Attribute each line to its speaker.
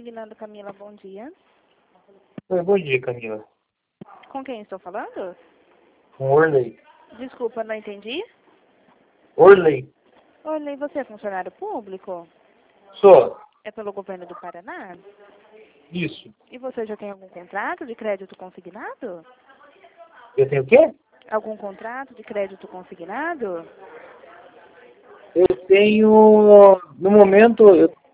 Speaker 1: Consignado Camila, bom dia.
Speaker 2: Oi, bom dia, Camila.
Speaker 1: Com quem estou falando?
Speaker 2: Com Orley.
Speaker 1: Desculpa, não entendi.
Speaker 2: Orley.
Speaker 1: Olha, você é funcionário público?
Speaker 2: Sou.
Speaker 1: É pelo governo do Paraná?
Speaker 2: Isso.
Speaker 1: E você já tem algum contrato de crédito consignado?
Speaker 2: Eu tenho o quê?
Speaker 1: Algum contrato de crédito consignado?
Speaker 2: Eu tenho, no momento, eu